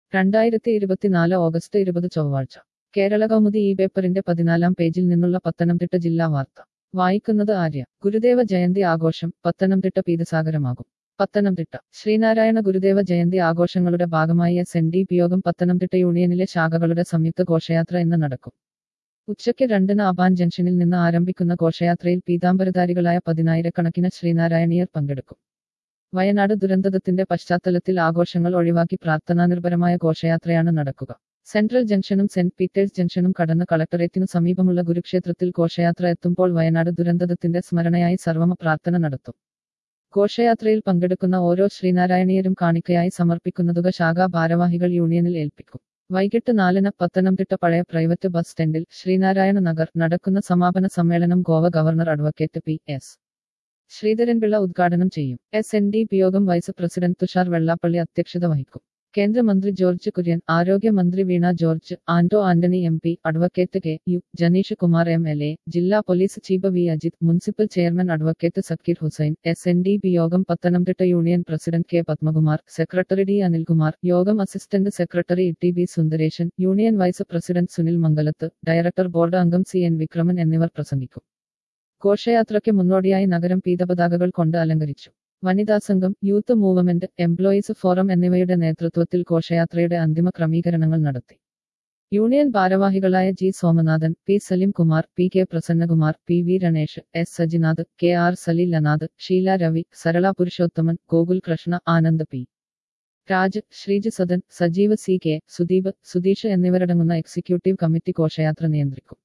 2024 August 20 ചൊവ്വാഴ്ച കേരളകൗമുദി ഈ പേപ്പറിന്റെ 14-ാം പേജിൽ നിന്നുള്ള പത്തനംതിട്ട ജില്ലാ വാർത്ത വായിക്കുന്നത് ആര്യ. ഗുരുദേവ ജയന്തി ആഘോഷം പത്തനംതിട്ട പീതസാഗരമാകും. പത്തനംതിട്ട ശ്രീനാരായണ ഗുരുദേവ ജയന്തി ആഘോഷങ്ങളുടെ ഭാഗമായി SNDP യോഗം പത്തനംതിട്ട യൂണിയനിലെ ശാഖകളുടെ സംയുക്ത ഘോഷയാത്ര ഇന്ന് നടക്കും. ഉച്ചയ്ക്ക് 2-ന് അബാൻ ജംഗ്ഷനിൽ നിന്ന് ആരംഭിക്കുന്ന ഘോഷയാത്രയിൽ പീതാംബരധാരികളായ 10,000-കണക്കിന് ശ്രീനാരായണീയർ പങ്കെടുക്കും. വയനാട് ദുരന്തത്തിന്റെ പശ്ചാത്തലത്തിൽ ആഘോഷങ്ങൾ ഒഴിവാക്കി പ്രാർത്ഥനാനിർഭരമായ ഘോഷയാത്രയാണ് നടക്കുക. സെൻട്രൽ ജംഗ്ഷനും സെന്റ് പീറ്റേഴ്സ് ജംഗ്ഷനും കടന്ന് കളക്ടറേറ്റിനു സമീപമുള്ള ഗുരുക്ഷേത്രത്തിൽ ഘോഷയാത്ര എത്തുമ്പോൾ വയനാട് ദുരന്തത്തിന്റെ സ്മരണയായി സർവമ പ്രാർത്ഥന നടത്തും. ഘോഷയാത്രയിൽ പങ്കെടുക്കുന്ന ഓരോ ശ്രീനാരായണീയരും കാണിക്കയായി സമർപ്പിക്കുന്ന തുക ശാഖാ ഭാരവാഹികൾ യൂണിയനിൽ ഏൽപ്പിക്കും. വൈകിട്ട് 4-ന് പത്തനംതിട്ട പഴയ പ്രൈവറ്റ് ബസ് സ്റ്റാൻഡിൽ ശ്രീനാരായണ നഗർ നടക്കുന്ന സമാപന സമ്മേളനം Goa governor advocate P.S. Sreedharan Pillai ഉദ്ഘാടനം ചെയ്യും. SNDP യോഗം വൈസ് പ്രസിഡന്റ് തുഷാർ വെള്ളാപ്പള്ളി അധ്യക്ഷത വഹിക്കും. കേന്ദ്രമന്ത്രി ജോർജ് കുര്യൻ, ആരോഗ്യമന്ത്രി Veena George, Anto Antony MP, advocate K.U. Janeesh Kumar MLA, ജില്ലാ police chief V. Ajith, municipal chairman advocate Sakkeer Hussain, SNDP യോഗം Pathanamthitta union president K. Padmakumar, secretary D. Anilkumar, യോഗം assistant secretary TB Sundaresan, union vice president Sunil Mangalath, director board അംഗം CN വിക്രമൻ എന്നിവർ പ്രസംഗിക്കും. ഘോഷയാത്രയ്ക്ക് മുന്നോടിയായി നഗരം പീതപതാകകൾ കൊണ്ട് അലങ്കരിച്ചു. വനിതാ സംഘം, യൂത്ത് മൂവ്മെന്റ്, എംപ്ലോയീസ് ഫോറം എന്നിവയുടെ നേതൃത്വത്തിൽ ഘോഷയാത്രയുടെ അന്തിമ ക്രമീകരണങ്ങൾ നടത്തി. യൂണിയൻ ഭാരവാഹികളായ G. Somanathan, P. Salim Kumar, P. K. Prasannakumar, P. V. Ranesh, S. Sajinath, K. R. Saleelanath, Sheela Ravi, Sarala Purushothaman, Gokul Krishna, Anand P. Raj, Sreej Sadan, Sajeev C. K. Sudeep, Sudheesh എന്നിവരടങ്ങുന്ന എക്സിക്യൂട്ടീവ് കമ്മിറ്റി ഘോഷയാത്ര നിയന്ത്രിക്കും.